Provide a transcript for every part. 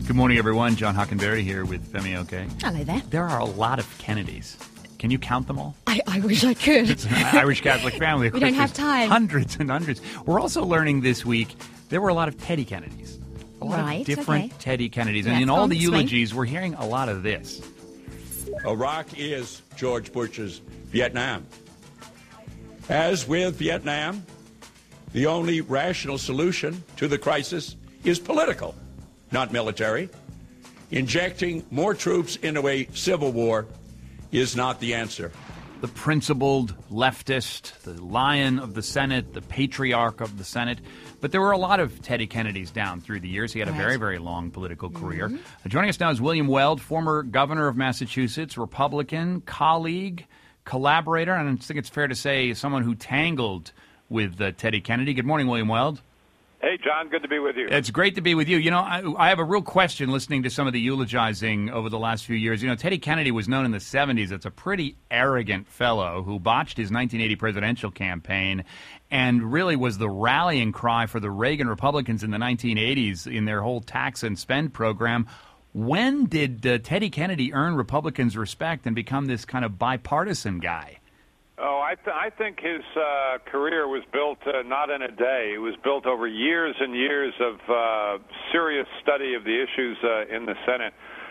Good morning, everyone. John Hockenberry here with Femi Oke. Hello there. There are a lot of Kennedys. Can you count them all? I wish I could. It's an Irish Catholic family. We don't have time. Hundreds and hundreds. We're also learning this week there were a lot of Teddy Kennedys. A lot of different Teddy Kennedys. And in all the eulogies, we're hearing a lot of this. Iraq is George Bush's Vietnam. As with Vietnam, the only rational solution to the crisis is political, not military. Injecting more troops into a civil war is not the answer. The principled leftist, the lion of the Senate, the patriarch of the Senate. But there were a lot of Teddy Kennedys down through the years. He had a very, very long political career. Joining us now is William Weld, former governor of Massachusetts, Republican, colleague, collaborator, and I think it's fair to say someone who tangled with Teddy Kennedy. Good morning, William Weld. Hey, John, good to be with you. It's great to be with you. You know, I have a real question listening to some of the eulogizing over the last few years. You know, Teddy Kennedy was known in the 70s as a pretty arrogant fellow who botched his 1980 presidential campaign and really was the rallying cry for the Reagan Republicans in the 1980s in their whole tax and spend program. When did Teddy Kennedy earn Republicans' respect and become this kind of bipartisan guy? Oh, I think his career was built not in a day. It was built over years and years of serious study of the issues in the Senate.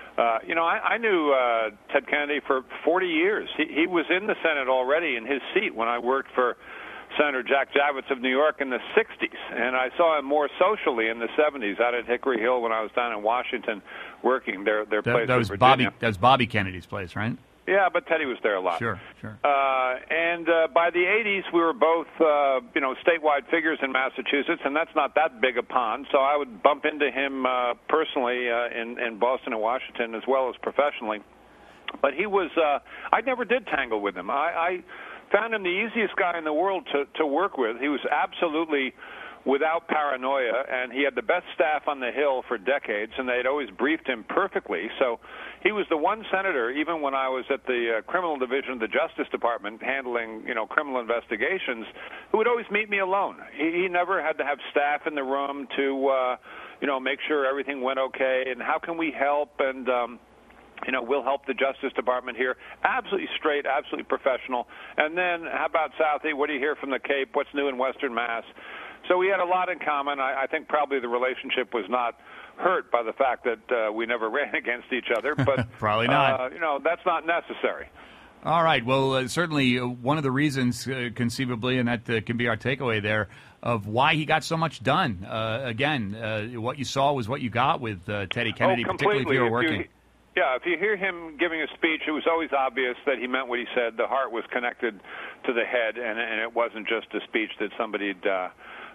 I knew Ted Kennedy for 40 years. He was in the Senate already in his seat when I worked for Senator Jack Javits of New York in the 60s, and I saw him more socially in the 70s out at Hickory Hill when I was down in Washington working their place in Virginia. That was Bobby Kennedy's place, right? Yeah, but Teddy was there a lot. Sure. And by the 80s, we were both, statewide figures in Massachusetts, and that's not that big a pond. So I would bump into him personally in Boston and Washington as well as professionally. But he was, I never did tangle with him. I found him the easiest guy in the world to work with. He was absolutely without paranoia, and he had the best staff on the Hill for decades, and they'd always briefed him perfectly. So he was the one senator, even when I was at the criminal division of the Justice Department handling, criminal investigations, who would always meet me alone. He never had to have staff in the room to, make sure everything went okay, and how can we help, and we'll help the Justice Department here. Absolutely straight, absolutely professional. And then, how about Southie? What do you hear from the Cape? What's new in Western Mass? So we had a lot in common. I think probably the relationship was not hurt by the fact that we never ran against each other. But probably not. That's not necessary. All right. Well, certainly one of the reasons, conceivably, and that can be our takeaway there, of why he got so much done. What you saw was what you got with Teddy Kennedy, particularly if you were working. If you hear him giving a speech, it was always obvious that he meant what he said. The heart was connected to the head, and it wasn't just a speech that somebody had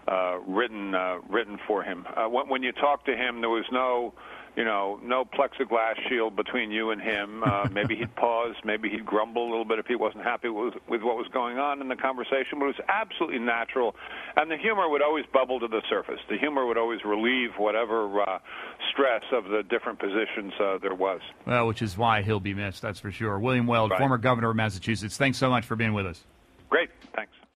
written for him. When you talk to him, there was no plexiglass shield between you and him. Maybe he'd pause, maybe he'd grumble a little bit if he wasn't happy with what was going on in the conversation, but it was absolutely natural, and the humor would always bubble to the surface. The humor would always relieve whatever stress of the different positions there was. Well, which is why he'll be missed, that's for sure. William Weld, former governor of Massachusetts, thanks so much for being with us. Great, thanks.